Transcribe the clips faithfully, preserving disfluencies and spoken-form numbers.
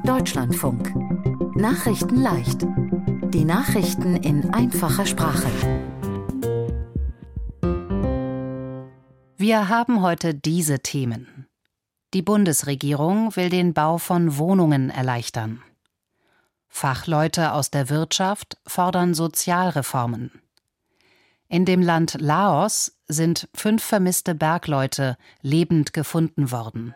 Deutschlandfunk. Nachrichten leicht. Die Nachrichten in einfacher Sprache. Wir haben heute diese Themen. Die Bundesregierung will den Bau von Wohnungen erleichtern. Fachleute aus der Wirtschaft fordern Sozialreformen. In dem Land Laos sind fünf vermisste Bergleute lebend gefunden worden.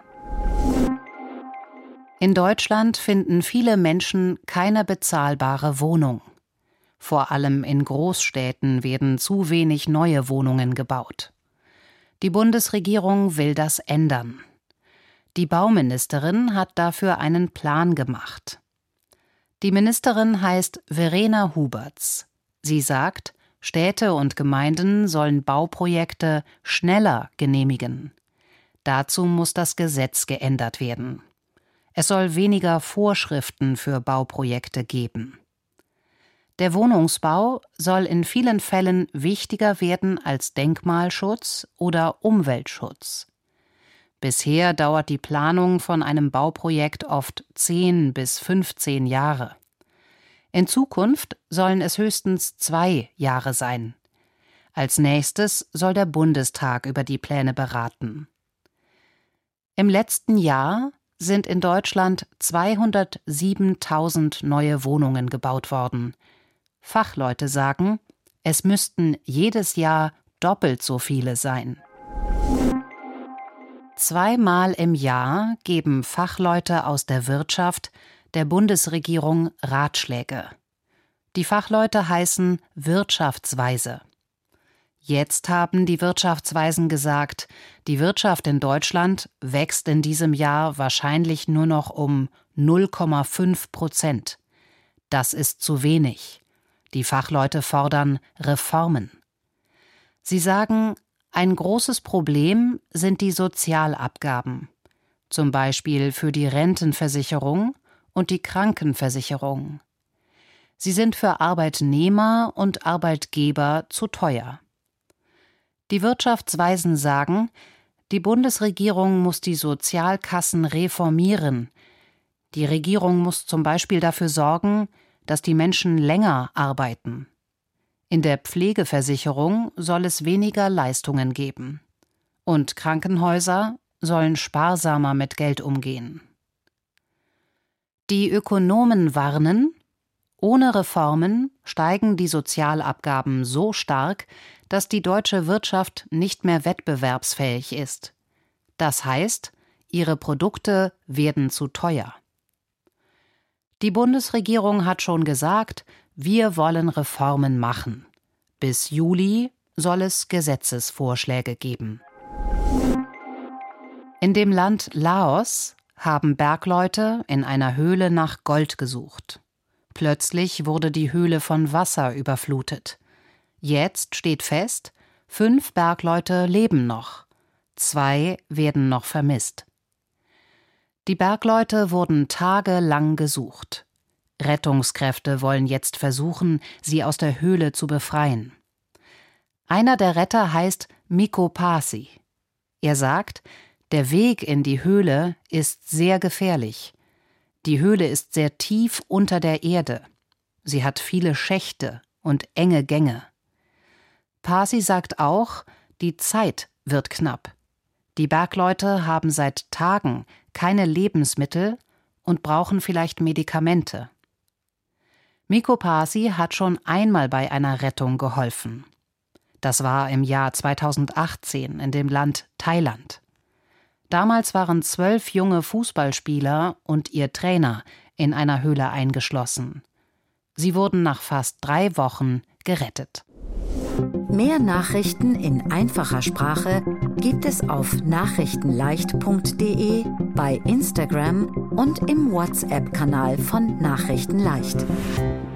In Deutschland finden viele Menschen keine bezahlbare Wohnung. Vor allem in Großstädten werden zu wenig neue Wohnungen gebaut. Die Bundesregierung will das ändern. Die Bauministerin hat dafür einen Plan gemacht. Die Ministerin heißt Verena Huberts. Sie sagt, Städte und Gemeinden sollen Bauprojekte schneller genehmigen. Dazu muss das Gesetz geändert werden. Es soll weniger Vorschriften für Bauprojekte geben. Der Wohnungsbau soll in vielen Fällen wichtiger werden als Denkmalschutz oder Umweltschutz. Bisher dauert die Planung von einem Bauprojekt oft zehn bis fünfzehn Jahre. In Zukunft sollen es höchstens zwei Jahre sein. Als nächstes soll der Bundestag über die Pläne beraten. Im letzten Jahr sind in Deutschland zweihundertsiebentausend neue Wohnungen gebaut worden. Fachleute sagen, es müssten jedes Jahr doppelt so viele sein. Zweimal im Jahr geben Fachleute aus der Wirtschaft der Bundesregierung Ratschläge. Die Fachleute heißen Wirtschaftsweise. Jetzt haben die Wirtschaftsweisen gesagt, die Wirtschaft in Deutschland wächst in diesem Jahr wahrscheinlich nur noch um null Komma fünf Prozent. Das ist zu wenig. Die Fachleute fordern Reformen. Sie sagen, ein großes Problem sind die Sozialabgaben, zum Beispiel für die Rentenversicherung und die Krankenversicherung. Sie sind für Arbeitnehmer und Arbeitgeber zu teuer. Die Wirtschaftsweisen sagen, die Bundesregierung muss die Sozialkassen reformieren. Die Regierung muss zum Beispiel dafür sorgen, dass die Menschen länger arbeiten. In der Pflegeversicherung soll es weniger Leistungen geben. Und Krankenhäuser sollen sparsamer mit Geld umgehen. Die Ökonomen warnen, ohne Reformen steigen die Sozialabgaben so stark, dass die deutsche Wirtschaft nicht mehr wettbewerbsfähig ist. Das heißt, ihre Produkte werden zu teuer. Die Bundesregierung hat schon gesagt, wir wollen Reformen machen. Bis Juli soll es Gesetzesvorschläge geben. In dem Land Laos haben Bergleute in einer Höhle nach Gold gesucht. Plötzlich wurde die Höhle von Wasser überflutet. Jetzt steht fest, fünf Bergleute leben noch. Zwei werden noch vermisst. Die Bergleute wurden tagelang gesucht. Rettungskräfte wollen jetzt versuchen, sie aus der Höhle zu befreien. Einer der Retter heißt Mikko Pasi. Er sagt, der Weg in die Höhle ist sehr gefährlich. Die Höhle ist sehr tief unter der Erde. Sie hat viele Schächte und enge Gänge. Pasi sagt auch, die Zeit wird knapp. Die Bergleute haben seit Tagen keine Lebensmittel und brauchen vielleicht Medikamente. Mikko Pasi hat schon einmal bei einer Rettung geholfen. Das war im Jahr zweitausendachtzehn in dem Land Thailand. Damals waren zwölf junge Fußballspieler und ihr Trainer in einer Höhle eingeschlossen. Sie wurden nach fast drei Wochen gerettet. Mehr Nachrichten in einfacher Sprache gibt es auf nachrichtenleicht punkt de, bei Instagram und im WhatsApp-Kanal von Nachrichten leicht.